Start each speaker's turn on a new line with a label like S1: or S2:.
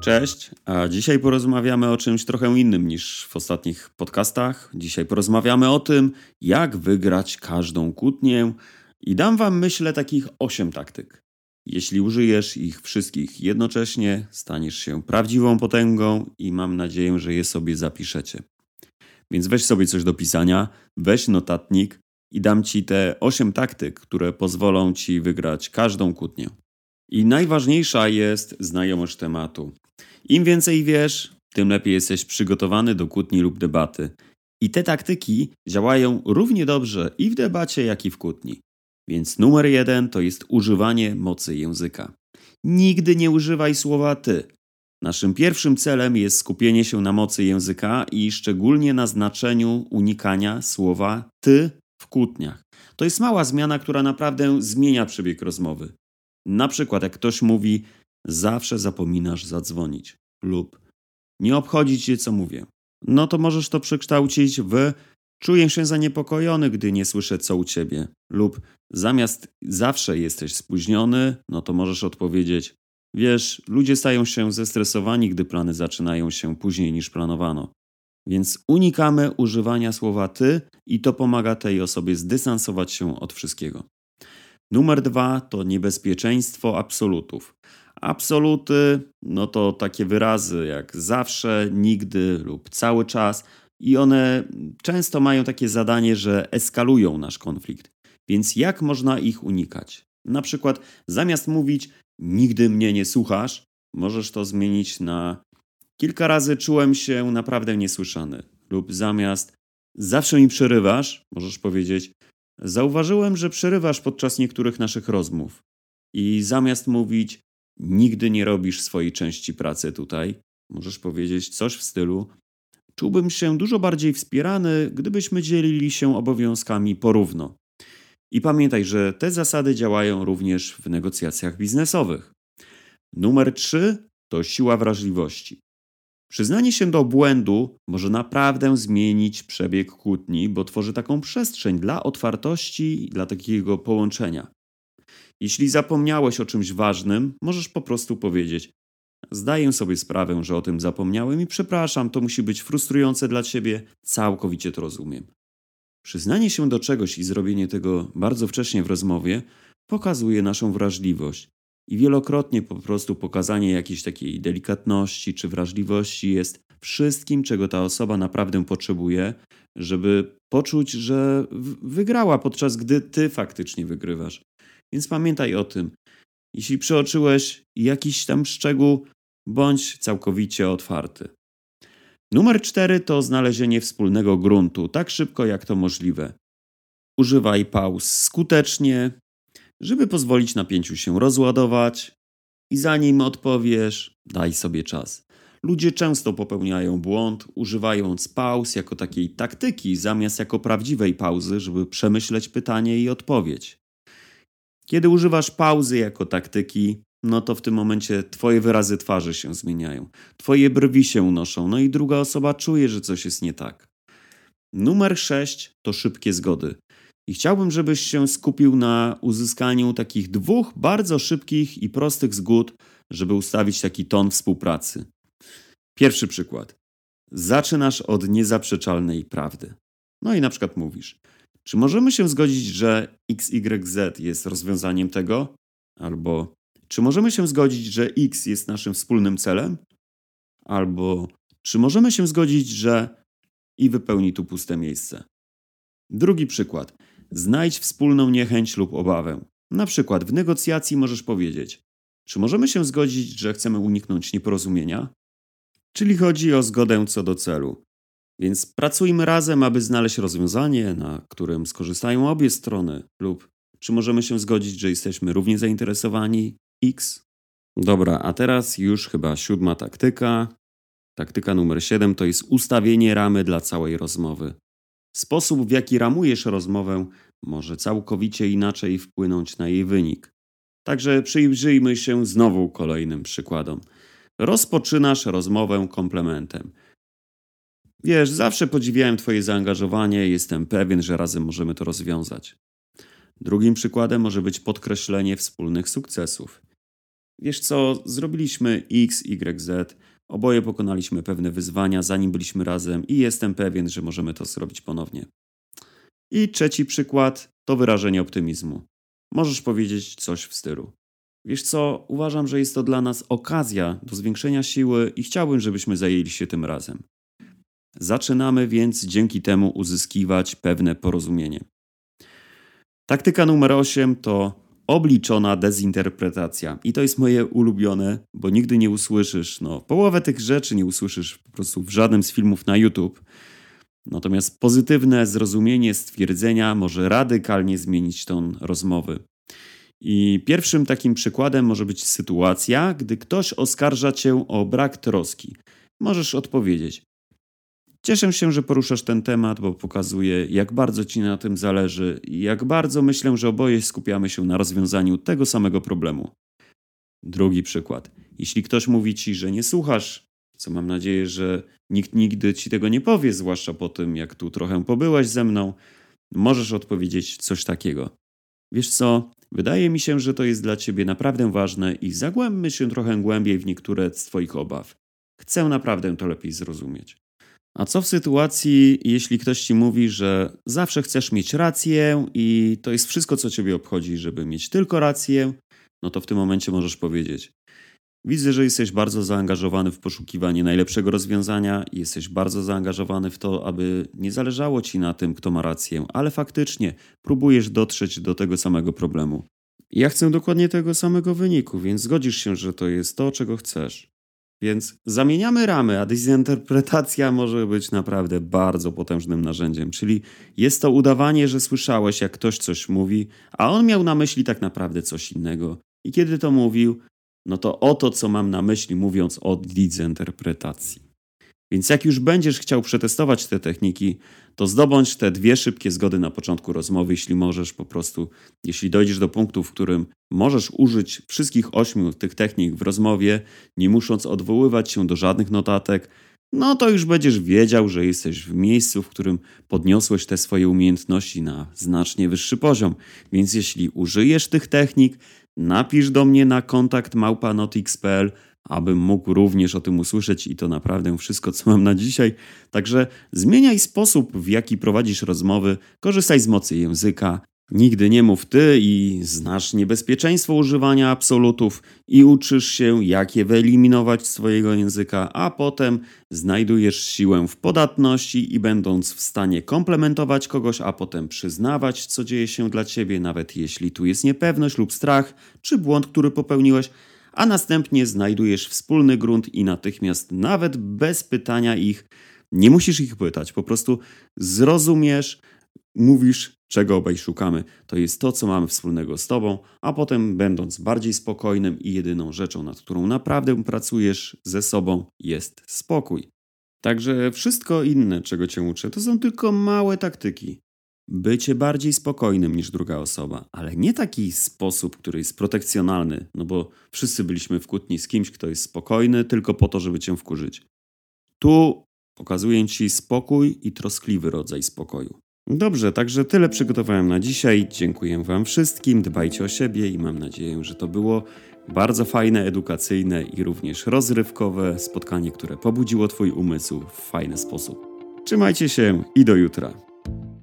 S1: Cześć, a dzisiaj porozmawiamy o czymś trochę innym niż w ostatnich podcastach. Dzisiaj porozmawiamy o tym, jak wygrać każdą kłótnię i dam wam, myślę, takich 8 taktyk. Jeśli użyjesz ich wszystkich jednocześnie, staniesz się prawdziwą potęgą i mam nadzieję, że je sobie zapiszecie. Więc weź sobie coś do pisania, weź notatnik i dam ci te 8 taktyk, które pozwolą ci wygrać każdą kłótnię. I najważniejsza jest znajomość tematu. Im więcej wiesz, tym lepiej jesteś przygotowany do kłótni lub debaty. I te taktyki działają równie dobrze i w debacie, jak i w kłótni. Więc numer 1 to jest używanie mocy języka. Nigdy nie używaj słowa ty. Naszym pierwszym celem jest skupienie się na mocy języka i szczególnie na znaczeniu unikania słowa ty w kłótniach. To jest mała zmiana, która naprawdę zmienia przebieg rozmowy. Na przykład jak ktoś mówi zawsze zapominasz zadzwonić lub nie obchodzi cię co mówię, no to możesz to przekształcić w czuję się zaniepokojony, gdy nie słyszę co u ciebie lub zamiast zawsze jesteś spóźniony, no to możesz odpowiedzieć wiesz, ludzie stają się zestresowani, gdy plany zaczynają się później niż planowano. Więc unikamy używania słowa ty i to pomaga tej osobie zdystansować się od wszystkiego. Numer 2 to niebezpieczeństwo absolutów. Absoluty no to takie wyrazy jak zawsze, nigdy lub cały czas i one często mają takie zadanie, że eskalują nasz konflikt. Więc jak można ich unikać? Na przykład zamiast mówić nigdy mnie nie słuchasz, możesz to zmienić na kilka razy czułem się naprawdę niesłyszany. Lub zamiast zawsze mi przerywasz, możesz powiedzieć zauważyłem, że przerywasz podczas niektórych naszych rozmów. I zamiast mówić nigdy nie robisz swojej części pracy tutaj, możesz powiedzieć coś w stylu czułbym się dużo bardziej wspierany, gdybyśmy dzielili się obowiązkami porówno. I pamiętaj, że te zasady działają również w negocjacjach biznesowych. Numer 3 to siła wrażliwości. Przyznanie się do błędu może naprawdę zmienić przebieg kłótni, bo tworzy taką przestrzeń dla otwartości i dla takiego połączenia. Jeśli zapomniałeś o czymś ważnym, możesz po prostu powiedzieć zdaję sobie sprawę, że o tym zapomniałem i przepraszam, to musi być frustrujące dla ciebie, całkowicie to rozumiem. Przyznanie się do czegoś i zrobienie tego bardzo wcześnie w rozmowie pokazuje naszą wrażliwość. I wielokrotnie po prostu pokazanie jakiejś takiej delikatności czy wrażliwości jest wszystkim, czego ta osoba naprawdę potrzebuje, żeby poczuć, że wygrała, podczas gdy ty faktycznie wygrywasz. Więc pamiętaj o tym. Jeśli przeoczyłeś jakiś tam szczegół, bądź całkowicie otwarty. Numer 4 to znalezienie wspólnego gruntu, tak szybko jak to możliwe. Używaj pauz skutecznie, żeby pozwolić napięciu się rozładować i zanim odpowiesz, daj sobie czas. Ludzie często popełniają błąd, używając pauz jako takiej taktyki, zamiast jako prawdziwej pauzy, żeby przemyśleć pytanie i odpowiedź. Kiedy używasz pauzy jako taktyki, no to w tym momencie twoje wyrazy twarzy się zmieniają. Twoje brwi się unoszą, no i druga osoba czuje, że coś jest nie tak. Numer 6 to szybkie zgody. I chciałbym, żebyś się skupił na uzyskaniu takich 2 bardzo szybkich i prostych zgód, żeby ustawić taki ton współpracy. Pierwszy przykład. Zaczynasz od niezaprzeczalnej prawdy. No i na przykład mówisz, czy możemy się zgodzić, że XYZ jest rozwiązaniem tego? Albo czy możemy się zgodzić, że X jest naszym wspólnym celem? Albo czy możemy się zgodzić, że i wypełni tu puste miejsce. Drugi przykład. Znajdź wspólną niechęć lub obawę. Na przykład w negocjacji możesz powiedzieć, czy możemy się zgodzić, że chcemy uniknąć nieporozumienia? Czyli chodzi o zgodę co do celu. Więc pracujmy razem, aby znaleźć rozwiązanie, na którym skorzystają obie strony. Lub czy możemy się zgodzić, że jesteśmy równie zainteresowani X? Dobra, a teraz już chyba 7 taktyka. Taktyka numer 7 to jest ustawienie ramy dla całej rozmowy. Sposób, w jaki ramujesz rozmowę, może całkowicie inaczej wpłynąć na jej wynik. Także przyjrzyjmy się znowu kolejnym przykładom. Rozpoczynasz rozmowę komplementem. Wiesz, zawsze podziwiałem twoje zaangażowanie, jestem pewien, że razem możemy to rozwiązać. Drugim przykładem może być podkreślenie wspólnych sukcesów. Wiesz co, zrobiliśmy X, Y, Z. Oboje pokonaliśmy pewne wyzwania, zanim byliśmy razem i jestem pewien, że możemy to zrobić ponownie. I trzeci przykład to wyrażenie optymizmu. Możesz powiedzieć coś w stylu: wiesz co, uważam, że jest to dla nas okazja do zwiększenia siły i chciałbym, żebyśmy zajęli się tym razem. Zaczynamy więc dzięki temu uzyskiwać pewne porozumienie. Taktyka numer 8 to obliczona dezinterpretacja. I to jest moje ulubione, bo nigdy nie usłyszysz, połowę tych rzeczy nie usłyszysz po prostu w żadnym z filmów na YouTube. Natomiast pozytywne zrozumienie stwierdzenia może radykalnie zmienić ton rozmowy. I pierwszym takim przykładem może być sytuacja, gdy ktoś oskarża cię o brak troski. Możesz odpowiedzieć: cieszę się, że poruszasz ten temat, bo pokazuje, jak bardzo ci na tym zależy i jak bardzo myślę, że oboje skupiamy się na rozwiązaniu tego samego problemu. Drugi przykład. Jeśli ktoś mówi ci, że nie słuchasz, co mam nadzieję, że nikt nigdy ci tego nie powie, zwłaszcza po tym, jak tu trochę pobyłeś ze mną, możesz odpowiedzieć coś takiego: wiesz co, wydaje mi się, że to jest dla ciebie naprawdę ważne i zagłębmy się trochę głębiej w niektóre z twoich obaw. Chcę naprawdę to lepiej zrozumieć. A co w sytuacji, jeśli ktoś ci mówi, że zawsze chcesz mieć rację i to jest wszystko, co ciebie obchodzi, żeby mieć tylko rację? No to w tym momencie możesz powiedzieć: widzę, że jesteś bardzo zaangażowany w poszukiwanie najlepszego rozwiązania i jesteś bardzo zaangażowany w to, aby nie zależało ci na tym, kto ma rację, ale faktycznie próbujesz dotrzeć do tego samego problemu. Ja chcę dokładnie tego samego wyniku, więc zgodzisz się, że to jest to, czego chcesz. Więc zamieniamy ramy, a dezinterpretacja może być naprawdę bardzo potężnym narzędziem. Czyli jest to udawanie, że słyszałeś, jak ktoś coś mówi, a on miał na myśli tak naprawdę coś innego. I kiedy to mówił, no to oto, co mam na myśli, mówiąc o dezinterpretacji. Więc jak już będziesz chciał przetestować te techniki, to zdobądź te 2 szybkie zgody na początku rozmowy, jeśli możesz po prostu, jeśli dojdziesz do punktu, w którym możesz użyć wszystkich 8 tych technik w rozmowie, nie musząc odwoływać się do żadnych notatek, no to już będziesz wiedział, że jesteś w miejscu, w którym podniosłeś te swoje umiejętności na znacznie wyższy poziom. Więc jeśli użyjesz tych technik, napisz do mnie na kontakt@notix.pl, abym mógł również o tym usłyszeć i to naprawdę wszystko, co mam na dzisiaj. Także zmieniaj sposób, w jaki prowadzisz rozmowy, korzystaj z mocy języka, nigdy nie mów ty i znasz niebezpieczeństwo używania absolutów i uczysz się, jak je wyeliminować z swojego języka, a potem znajdujesz siłę w podatności i będąc w stanie komplementować kogoś, a potem przyznawać, co dzieje się dla ciebie, nawet jeśli tu jest niepewność lub strach, czy błąd, który popełniłeś, a następnie znajdujesz wspólny grunt i natychmiast, nawet bez pytania ich, nie musisz ich pytać, po prostu zrozumiesz, mówisz, czego obaj szukamy. To jest to, co mamy wspólnego z tobą, a potem, będąc bardziej spokojnym i jedyną rzeczą, nad którą naprawdę pracujesz ze sobą, jest spokój. Także wszystko inne, czego cię uczę, to są tylko małe taktyki. Bycie bardziej spokojnym niż druga osoba, ale nie taki sposób, który jest protekcjonalny, no bo wszyscy byliśmy w kłótni z kimś, kto jest spokojny, tylko po to, żeby cię wkurzyć. Tu pokazuję ci spokój i troskliwy rodzaj spokoju. Dobrze, także tyle przygotowałem na dzisiaj. Dziękuję wam wszystkim, dbajcie o siebie i mam nadzieję, że to było bardzo fajne, edukacyjne i również rozrywkowe spotkanie, które pobudziło twój umysł w fajny sposób. Trzymajcie się i do jutra.